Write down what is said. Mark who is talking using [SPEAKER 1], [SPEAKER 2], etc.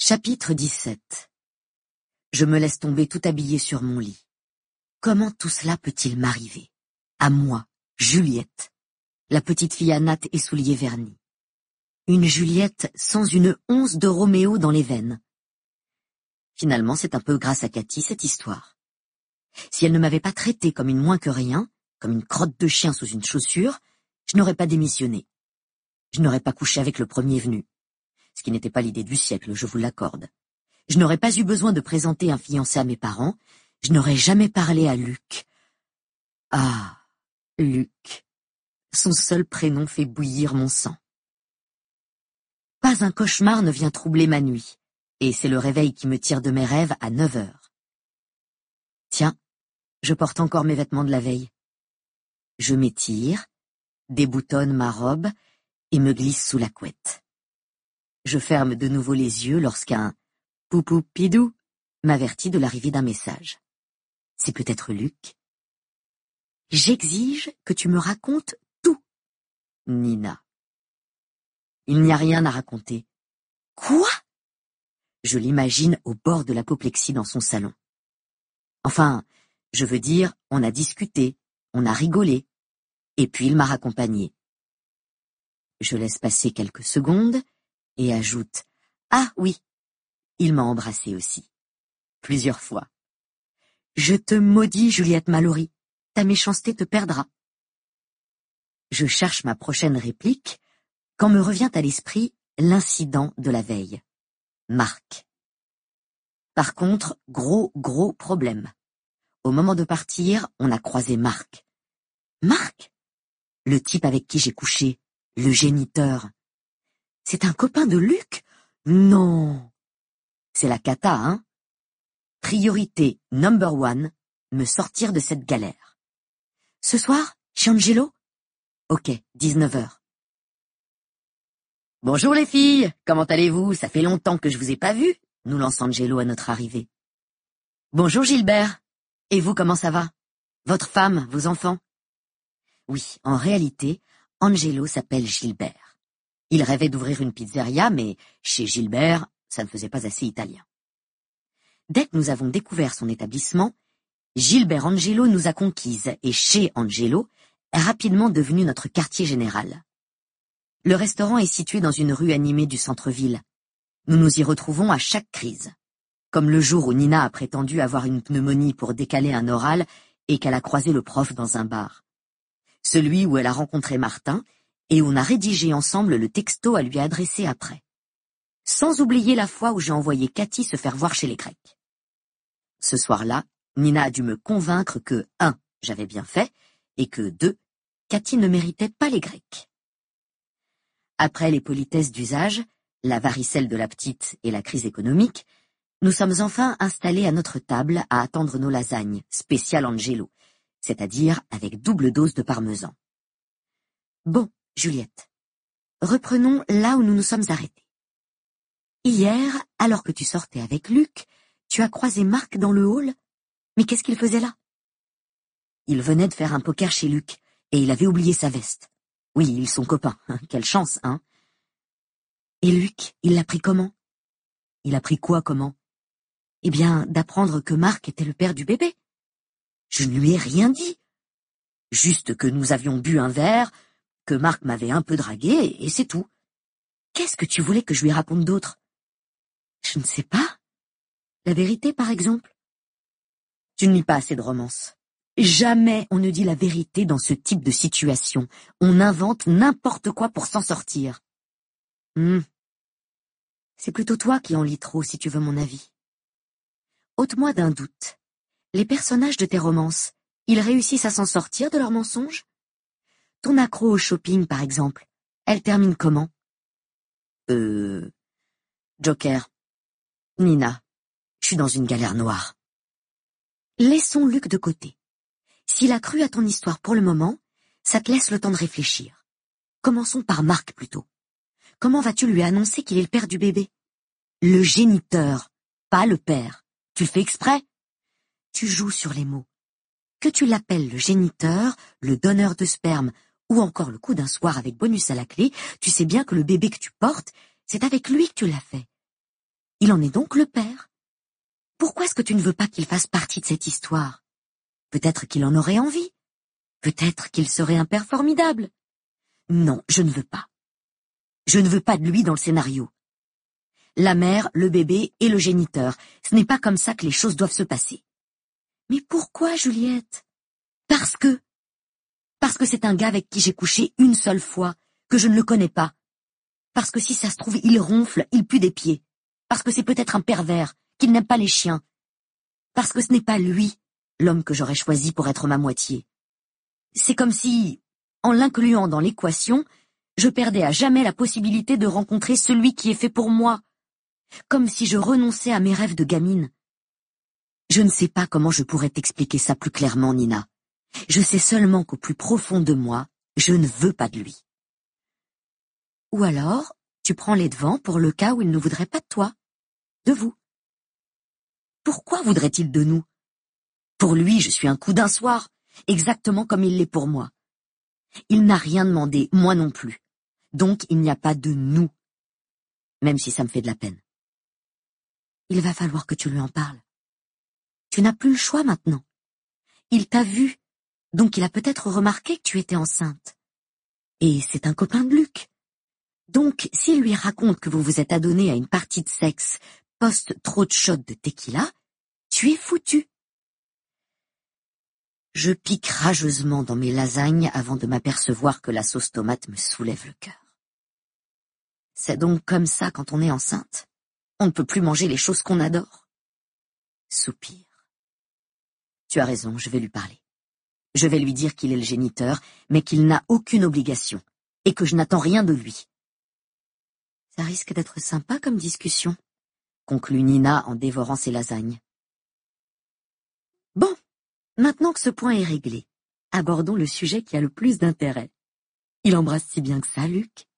[SPEAKER 1] Chapitre 17. Je me laisse tomber tout habillée sur mon lit. Comment tout cela peut-il m'arriver? À moi, Juliette, la petite fille à nattes et souliers vernis. Une Juliette sans une once de Roméo dans les veines. Finalement, c'est un peu grâce à Cathy, cette histoire. Si elle ne m'avait pas traitée comme une moins que rien, comme une crotte de chien sous une chaussure, je n'aurais pas démissionné. Je n'aurais pas couché avec le premier venu. Ce qui n'était pas l'idée du siècle, je vous l'accorde. Je n'aurais pas eu besoin de présenter un fiancé à mes parents. Je n'aurais jamais parlé à Luc. Ah, Luc. Son seul prénom fait bouillir mon sang. Pas un cauchemar ne vient troubler ma nuit, et c'est le réveil qui me tire de mes rêves à 9 heures. Tiens, je porte encore mes vêtements de la veille. Je m'étire, déboutonne ma robe et me glisse sous la couette. Je ferme de nouveau les yeux lorsqu'un « poupou pidou » m'avertit de l'arrivée d'un message. C'est peut-être Luc. J'exige que tu me racontes tout, Nina. Il n'y a rien à raconter. Quoi? Je l'imagine au bord de l'apoplexie dans son salon. Enfin, je veux dire, on a discuté, on a rigolé, et puis il m'a raccompagné. Je laisse passer quelques secondes et ajoute « Ah oui, il m'a embrassé aussi. Plusieurs fois. Je te maudis, Juliette Mallory, ta méchanceté te perdra. » Je cherche ma prochaine réplique quand me revient à l'esprit l'incident de la veille. Marc. Par contre, gros problème. Au moment de partir, on a croisé Marc. Marc? Le type avec qui j'ai couché, le géniteur. C'est un copain de Luc? Non. C'est la cata, hein? Priorité number 1, me sortir de cette galère. Ce soir, chez Angelo? Ok, 19h. Bonjour les filles, comment allez-vous? Ça fait longtemps que je vous ai pas vu, nous lance Angelo à notre arrivée. Bonjour Gilbert. Et vous, comment ça va? Votre femme, vos enfants? Oui, en réalité, Angelo s'appelle Gilbert. Il rêvait d'ouvrir une pizzeria, mais chez Gilbert, ça ne faisait pas assez italien. Dès que nous avons découvert son établissement, Gilbert Angelo nous a conquises et chez Angelo est rapidement devenu notre quartier général. Le restaurant est situé dans une rue animée du centre-ville. Nous nous y retrouvons à chaque crise. Comme le jour où Nina a prétendu avoir une pneumonie pour décaler un oral et qu'elle a croisé le prof dans un bar. Celui où elle a rencontré Martin et où on a rédigé ensemble le texto à lui adresser après. Sans oublier la fois où j'ai envoyé Cathy se faire voir chez les Grecs. Ce soir-là, Nina a dû me convaincre que 1. J'avais bien fait, et que 2. Cathy ne méritait pas les Grecs. Après les politesses d'usage, la varicelle de la petite et la crise économique, nous sommes enfin installés à notre table à attendre nos lasagnes, spéciales Angelo, c'est-à-dire avec double dose de parmesan. Bon, Juliette, reprenons là où nous nous sommes arrêtés. Hier, alors que tu sortais avec Luc, tu as croisé Marc dans le hall? Mais qu'est-ce qu'il faisait là? Il venait de faire un poker chez Luc, et il avait oublié sa veste. Oui, ils sont copains, quelle chance, hein? Et Luc, il l'a pris comment? Il a pris quoi comment? Eh bien, d'apprendre que Marc était le père du bébé. Je ne lui ai rien dit. Juste que nous avions bu un verre, que Marc m'avait un peu dragué, et c'est tout. Qu'est-ce que tu voulais que je lui raconte d'autre? Je ne sais pas. La vérité, par exemple? Tu ne lis pas assez de romances. Jamais on ne dit la vérité dans ce type de situation. On invente n'importe quoi pour s'en sortir. C'est plutôt toi qui en lis trop, si tu veux mon avis. Ôte-moi d'un doute. Les personnages de tes romances, ils réussissent à s'en sortir de leurs mensonges? Ton accro au shopping, par exemple, elle termine comment? Joker. Nina, je suis dans une galère noire. Laissons Luc de côté. S'il a cru à ton histoire pour le moment, ça te laisse le temps de réfléchir. Commençons par Marc plutôt. Comment vas-tu lui annoncer qu'il est le père du bébé? Le géniteur, pas le père. Tu le fais exprès? Tu joues sur les mots. Que tu l'appelles le géniteur, le donneur de sperme, ou encore le coup d'un soir avec bonus à la clé, tu sais bien que le bébé que tu portes, c'est avec lui que tu l'as fait. Il en est donc le père. Pourquoi est-ce que tu ne veux pas qu'il fasse partie de cette histoire? Peut-être qu'il en aurait envie. Peut-être qu'il serait un père formidable. Non, je ne veux pas. Je ne veux pas de lui dans le scénario. La mère, le bébé et le géniteur. Ce n'est pas comme ça que les choses doivent se passer. Mais pourquoi, Juliette? Parce que c'est un gars avec qui j'ai couché une seule fois, que je ne le connais pas. Parce que si ça se trouve, il ronfle, il pue des pieds. Parce que c'est peut-être un pervers, qu'il n'aime pas les chiens. Parce que ce n'est pas lui, l'homme que j'aurais choisi pour être ma moitié. C'est comme si, en l'incluant dans l'équation, je perdais à jamais la possibilité de rencontrer celui qui est fait pour moi. Comme si je renonçais à mes rêves de gamine. Je ne sais pas comment je pourrais t'expliquer ça plus clairement, Nina. Je sais seulement qu'au plus profond de moi, je ne veux pas de lui. Ou alors, tu prends les devants pour le cas où il ne voudrait pas de toi, de vous. Pourquoi voudrait-il de nous? Pour lui, je suis un coup d'un soir, exactement comme il l'est pour moi. Il n'a rien demandé, moi non plus. Donc il n'y a pas de nous, même si ça me fait de la peine. Il va falloir que tu lui en parles. Tu n'as plus le choix maintenant. Il t'a vu, donc il a peut-être remarqué que tu étais enceinte. Et c'est un copain de Luc. Donc, s'il lui raconte que vous vous êtes adonné à une partie de sexe post trop de shots de tequila, tu es foutu. Je pique rageusement dans mes lasagnes avant de m'apercevoir que la sauce tomate me soulève le cœur. C'est donc comme ça quand on est enceinte. On ne peut plus manger les choses qu'on adore. Soupir. Tu as raison, je vais lui parler. Je vais lui dire qu'il est le géniteur, mais qu'il n'a aucune obligation, et que je n'attends rien de lui. Ça risque d'être sympa comme discussion, conclut Nina en dévorant ses lasagnes. Bon, maintenant que ce point est réglé, abordons le sujet qui a le plus d'intérêt. Il embrasse si bien que ça, Luc?